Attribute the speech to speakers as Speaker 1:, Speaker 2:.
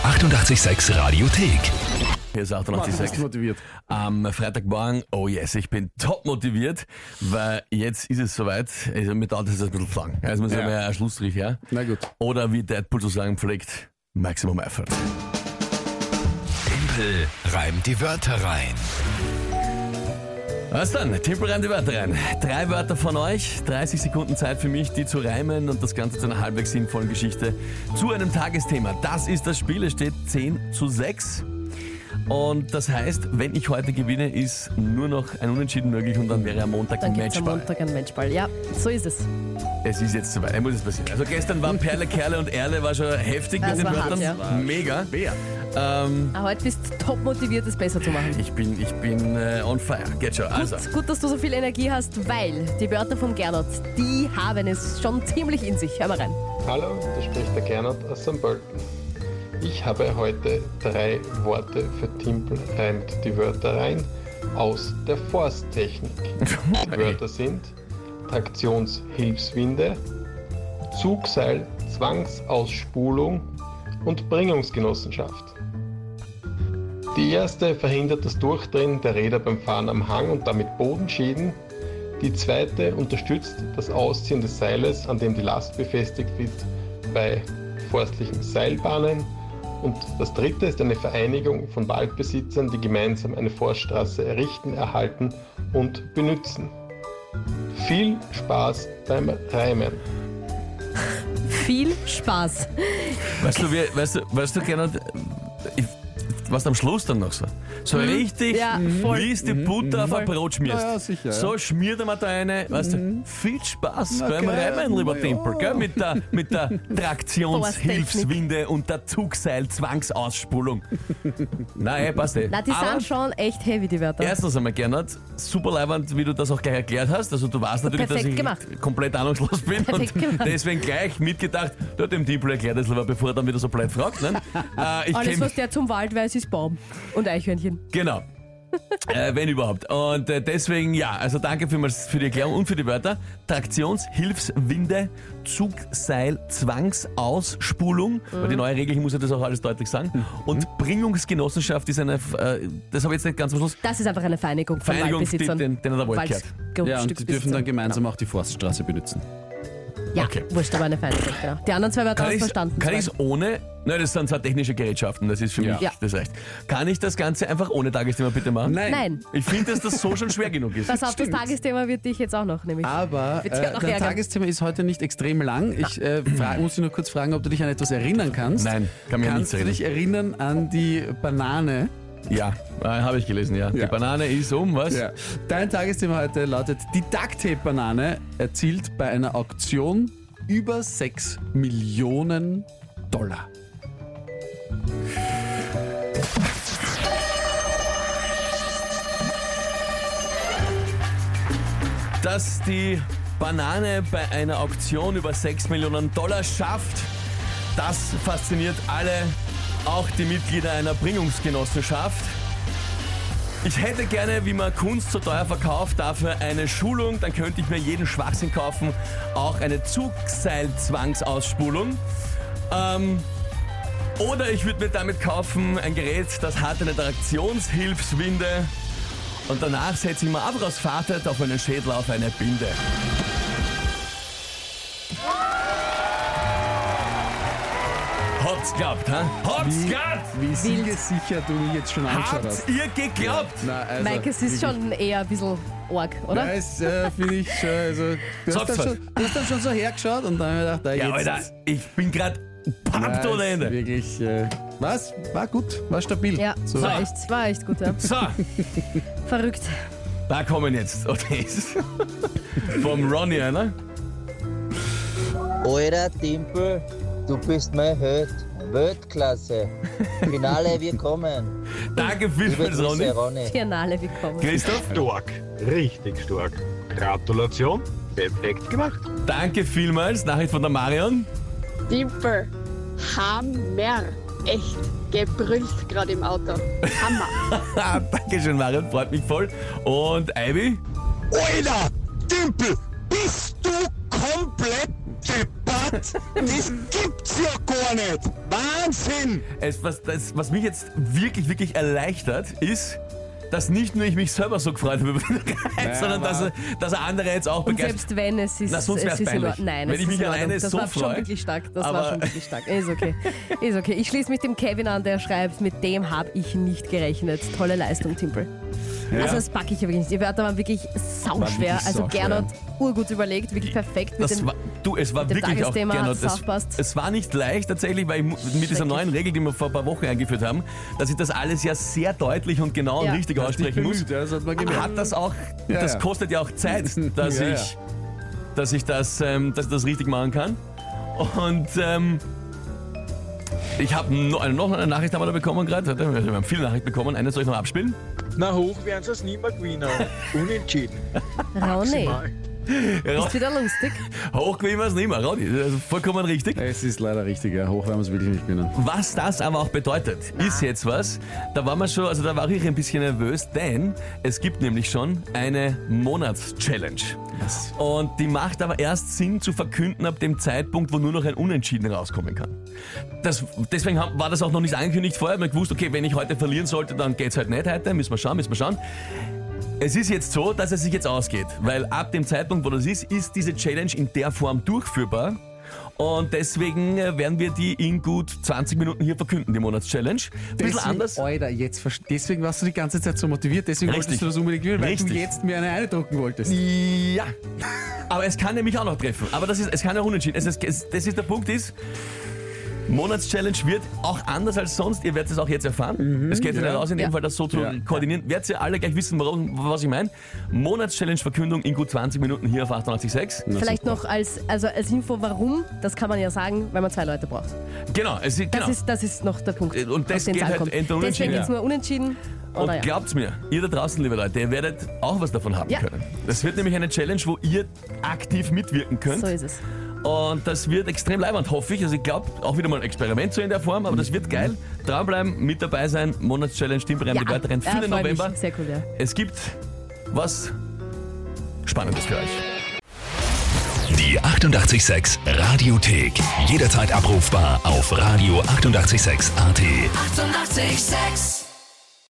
Speaker 1: 886 Radiothek.
Speaker 2: Hier ist
Speaker 3: Martin, bist
Speaker 2: 886.
Speaker 3: du motiviert?
Speaker 2: Am Freitagmorgen, oh yes, ich bin top motiviert, weil jetzt ist es soweit. Also mir dauert es ein bisschen zu lang. Also muss ich
Speaker 3: Ja.
Speaker 2: mal einen Schlussstrich, ja?
Speaker 3: Na gut.
Speaker 2: Oder wie Deadpool zu sagen pflegt, Maximum Effort.
Speaker 1: Tempel reimt die Wörter rein.
Speaker 2: Was dann? Tippel rein die Wörter rein. 3 Wörter von euch, 30 Sekunden Zeit für mich, die zu reimen und das Ganze zu einer halbwegs sinnvollen Geschichte zu einem Tagesthema. Das ist das Spiel, es steht 10:6. Und das heißt, wenn ich heute gewinne, ist nur noch ein Unentschieden möglich und dann wäre am Montag
Speaker 4: Dann
Speaker 2: ein
Speaker 4: gibt es am
Speaker 2: Matchball.
Speaker 4: Montag einen Matchball. Ja, so ist es.
Speaker 2: Es ist jetzt soweit, muss es passieren. Also gestern war Perle, Kerle und Erle, war schon heftig
Speaker 4: Das
Speaker 2: mit den
Speaker 4: war
Speaker 2: Wörtern.
Speaker 4: hart, ja.
Speaker 2: Mega.
Speaker 3: Wer?
Speaker 4: Heute bist du top motiviert, es besser zu machen.
Speaker 2: Ich bin on fire. Geht schon. Also,
Speaker 4: Gut, dass du so viel Energie hast, weil die Wörter vom Gernot, die haben es schon ziemlich in sich. Hör mal rein.
Speaker 5: Hallo, da spricht der Gernot aus St. Pölten. Ich habe heute 3 Worte für Timpel reimt die Wörter rein aus der Forsttechnik. Die Wörter sind Traktionshilfswinde, Zugseil, Zwangsauspulung und Bringungsgenossenschaft. Die erste verhindert das Durchdrehen der Räder beim Fahren am Hang und damit Bodenschäden. Die zweite unterstützt das Ausziehen des Seiles, an dem die Last befestigt wird, bei forstlichen Seilbahnen. Und das dritte ist eine Vereinigung von Waldbesitzern, die gemeinsam eine Forststraße errichten, erhalten und benützen. Viel Spaß beim Reimen.
Speaker 4: Viel Spaß.
Speaker 2: weißt du gerne, was am Schluss dann noch so? So richtig,
Speaker 4: Ja, voll.
Speaker 2: wie es die Butter auf ein Brot schmierst.
Speaker 3: Ja, sicher, ja.
Speaker 2: So schmiert er mir da eine, weißt du, viel Spaß beim
Speaker 3: geil.
Speaker 2: Reimen, lieber
Speaker 3: Ja.
Speaker 2: Timpel, gell? Mit der Traktionshilfswinde und der Zugseil-Zwangsauspulung. Nein, passt eh.
Speaker 4: Na, die
Speaker 2: Aber
Speaker 4: sind schon echt heavy, die Wörter.
Speaker 2: erstens einmal, Gernot, super leibend, wie du das auch gleich erklärt hast. Also du weißt natürlich,
Speaker 4: Perfekt
Speaker 2: dass ich
Speaker 4: gemacht.
Speaker 2: komplett ahnungslos bin
Speaker 4: Perfekt
Speaker 2: und
Speaker 4: gemacht.
Speaker 2: deswegen gleich mitgedacht, du dem Timpel erklärt das lieber, bevor er dann wieder so blöd fragt. Ne? Ich
Speaker 4: Alles,
Speaker 2: kenn-
Speaker 4: was der zum Wald weiß, ist Baum und Eichhörnchen.
Speaker 2: Genau. Wenn überhaupt. Und deswegen, ja, also danke vielmals für die Erklärung und für die Wörter. Traktionshilfswinde, Zugseil, Zwangsauspulung, weil die neue Regel, ich muss ja das auch alles deutlich sagen. Und Bringungsgenossenschaft ist eine, das habe ich jetzt nicht ganz am Schluss,
Speaker 4: Das ist einfach eine Vereinigung von
Speaker 2: Vereinigung,
Speaker 4: Waldbesitzern.
Speaker 2: den er da Wald gehört.
Speaker 3: Ja, und die dürfen dann gemeinsam auch die Forststraße benutzen.
Speaker 4: Ja,
Speaker 2: Okay.
Speaker 4: wurscht, aber eine Vereinigung, genau. Die anderen 2 Wörter hast du verstanden.
Speaker 2: Kann ich es ohne, nein, das sind zwar technische Gerätschaften, das ist für mich
Speaker 4: Ja.
Speaker 2: das reicht. Kann ich das Ganze einfach ohne Tagesthema bitte machen?
Speaker 4: Nein.
Speaker 2: Ich finde, dass das so schon schwer genug ist.
Speaker 4: Pass auf, das Tagesthema wird dich jetzt auch noch nämlich.
Speaker 3: Aber
Speaker 4: Wird dich auch noch
Speaker 3: dein
Speaker 4: ärgern.
Speaker 3: Tagesthema ist heute nicht extrem lang. Ich muss dich nur kurz fragen, ob du dich an etwas erinnern kannst.
Speaker 2: Nein, kann mich an
Speaker 3: Kannst
Speaker 2: nichts
Speaker 3: du dich erinnern an die Banane?
Speaker 2: Ja, habe ich gelesen, ja. Die
Speaker 3: Ja.
Speaker 2: Banane ist was?
Speaker 3: Ja. Dein Tagesthema heute lautet: Die Ducktape-Banane erzielt bei einer Auktion über 6 Millionen Dollar.
Speaker 2: Dass die Banane bei einer Auktion über 6 Millionen Dollar schafft, das fasziniert alle, auch die Mitglieder einer Bringungsgenossenschaft. Ich hätte gerne, wie man Kunst so teuer verkauft, dafür eine Schulung, dann könnte ich mir jeden Schwachsinn kaufen, auch eine Zugseil-Zwangsauspulung. Oder ich würde mir damit kaufen ein Gerät, das hat eine Traktionshilfswinde und danach setze ich mir einfach aus Vater auf meinen Schädel auf eine Binde. Habt's geglaubt, hä? Habt's geglaubt!
Speaker 3: Wie siegesicher du mich jetzt schon angeschaut hast.
Speaker 2: Habt ihr geglaubt?
Speaker 3: Na, also,
Speaker 4: Mike, es ist schon eher ein bisschen arg, oder?
Speaker 3: Ja, es finde ich schon. Also, du
Speaker 2: Sag's
Speaker 3: hast dann schon so hergeschaut und dann habe ich gedacht,
Speaker 2: Ja,
Speaker 3: jetzt.
Speaker 2: Alter, ich bin gerade pumpt ohne
Speaker 3: ist
Speaker 2: Ende.
Speaker 3: wirklich. Was? War gut, war stabil.
Speaker 4: Ja,
Speaker 3: So.
Speaker 4: war echt gut, ja.
Speaker 2: So,
Speaker 4: Verrückt.
Speaker 2: da kommen jetzt OTs vom Ronny einer.
Speaker 6: Alter Timpel, du bist mein Held. Weltklasse. Finale, wir kommen.
Speaker 2: Danke
Speaker 6: Liebe
Speaker 2: vielmals,
Speaker 6: Grüße,
Speaker 2: Ronny.
Speaker 6: Ronny.
Speaker 4: Finale willkommen.
Speaker 2: Christoph,
Speaker 7: Stark, richtig stark. Gratulation, perfekt gemacht.
Speaker 2: danke vielmals. Nachricht von der Marion.
Speaker 8: Timpel, Hammer. Echt gebrüllt gerade im Auto. Hammer.
Speaker 2: Dankeschön, Marion, freut mich voll. Und Ivy?
Speaker 7: Alter, Timpel, bist du komplett
Speaker 9: deppert? Das gibt's ja gar nicht! Wahnsinn!
Speaker 2: Was mich jetzt wirklich, wirklich erleichtert, ist, dass nicht nur ich mich selber so gefreut habe über den Preis, sondern dass er andere jetzt auch
Speaker 4: Und
Speaker 2: begeistert.
Speaker 4: selbst wenn es ist.
Speaker 2: Na, sonst wär's peinlich.
Speaker 4: Nein,
Speaker 2: wenn
Speaker 4: es
Speaker 2: ich mich
Speaker 4: ist in
Speaker 2: alleine
Speaker 4: Ordnung. Das
Speaker 2: so
Speaker 4: war
Speaker 2: freue.
Speaker 4: schon wirklich stark. Das
Speaker 2: aber
Speaker 4: war schon wirklich stark. Ist okay. Ist okay. Ich schließe mich dem Kevin an, der schreibt, mit dem habe ich nicht gerechnet. Tolle Leistung, Timpel.
Speaker 3: Ja.
Speaker 4: Also das packe ich ja wirklich nicht. Die Wörter waren wirklich sauschwer.
Speaker 3: wirklich
Speaker 4: Also
Speaker 3: sauschwer.
Speaker 4: Gernot, urgut überlegt, wirklich perfekt.
Speaker 2: Es war
Speaker 4: mit dem
Speaker 2: wirklich auch,
Speaker 4: Tagesthema
Speaker 2: Gernot,
Speaker 4: hat's aufpasst.
Speaker 2: es war nicht leicht tatsächlich, weil mit dieser neuen Regel, die wir vor ein paar Wochen eingeführt haben, dass ich das alles ja sehr deutlich und genau
Speaker 4: Ja.
Speaker 2: und richtig aussprechen muss.
Speaker 3: Ja, das hat man gemerkt.
Speaker 2: Hat das auch,
Speaker 3: Ja,
Speaker 2: das
Speaker 3: ja.
Speaker 2: kostet ja auch Zeit, dass
Speaker 3: Ja,
Speaker 2: ich das richtig machen kann. Und ich habe noch eine Nachricht haben wir da bekommen gerade. Wir haben viele Nachrichten bekommen. Eine soll ich noch abspielen.
Speaker 7: Na, hoch werden sie es nicht mehr gewinnen. Unentschieden.
Speaker 4: Rauni,
Speaker 7: Maximal.
Speaker 4: ist wieder lustig.
Speaker 2: Hoch gewinnen wir es nicht mehr, Raudi. Vollkommen richtig.
Speaker 3: Es ist leider richtig, ja. Hoch werden wir es wirklich nicht gewinnen.
Speaker 2: Was das aber auch bedeutet, ist jetzt was, da war man schon, also da war ich ein bisschen nervös, denn es gibt nämlich schon eine Monatschallenge. Und die macht aber erst Sinn zu verkünden ab dem Zeitpunkt, wo nur noch ein Unentschieden rauskommen kann. Deswegen war das auch noch nicht angekündigt vorher. Ich habe gewusst, okay, wenn ich heute verlieren sollte, dann geht's halt nicht heute, müssen wir schauen. Es ist jetzt so, dass es sich jetzt ausgeht, weil ab dem Zeitpunkt, wo das ist diese Challenge in der Form durchführbar. Und deswegen werden wir die in gut 20 Minuten hier verkünden, die Monatschallenge. Ein bisschen anders.
Speaker 3: Alter, deswegen warst du die ganze Zeit so motiviert, deswegen wolltest du das unbedingt gewinnen, weil du
Speaker 2: Richtig.
Speaker 3: jetzt mir eine eindrucken wolltest.
Speaker 2: Ja. Aber es kann nämlich auch noch treffen. Aber es kann auch unentschieden. Das ist der Punkt ist, Monatschallenge wird auch anders als sonst. Ihr werdet es auch jetzt erfahren. Es geht ja nicht aus, in dem Fall das so zu koordinieren. Werdet ihr alle gleich wissen, was ich meine. Monatschallenge-Verkündung in gut 20 Minuten hier auf 88.6.
Speaker 4: Vielleicht noch als Info, warum, das kann man ja sagen, weil man 2 Leute braucht.
Speaker 2: Genau,
Speaker 4: Das ist noch der Punkt.
Speaker 2: Und das
Speaker 4: auf den
Speaker 2: geht
Speaker 4: es
Speaker 2: halt
Speaker 4: ankommt.
Speaker 2: entweder
Speaker 4: Deswegen
Speaker 2: unentschieden.
Speaker 4: jetzt nur unentschieden.
Speaker 2: Und
Speaker 4: Oder ja.
Speaker 2: glaubt's mir, ihr da draußen, liebe Leute, ihr werdet auch was davon haben
Speaker 4: Ja.
Speaker 2: können. Das wird nämlich eine Challenge, wo ihr aktiv mitwirken könnt.
Speaker 4: So ist es.
Speaker 2: Und das wird extrem leibend, hoffe ich. Also ich glaube, auch wieder mal ein Experiment so in der Form, aber das wird geil. Dranbleiben, mit dabei sein, Monatschallenge, Timpelreim, die Wörter rein, 4.
Speaker 4: freut mich.
Speaker 2: November.
Speaker 4: Sehr cool, ja.
Speaker 2: Es gibt was Spannendes für euch.
Speaker 1: Die 88,6 Radiothek. Jederzeit abrufbar auf radio886.at. 88,6.
Speaker 10: Eighty-eight, 6.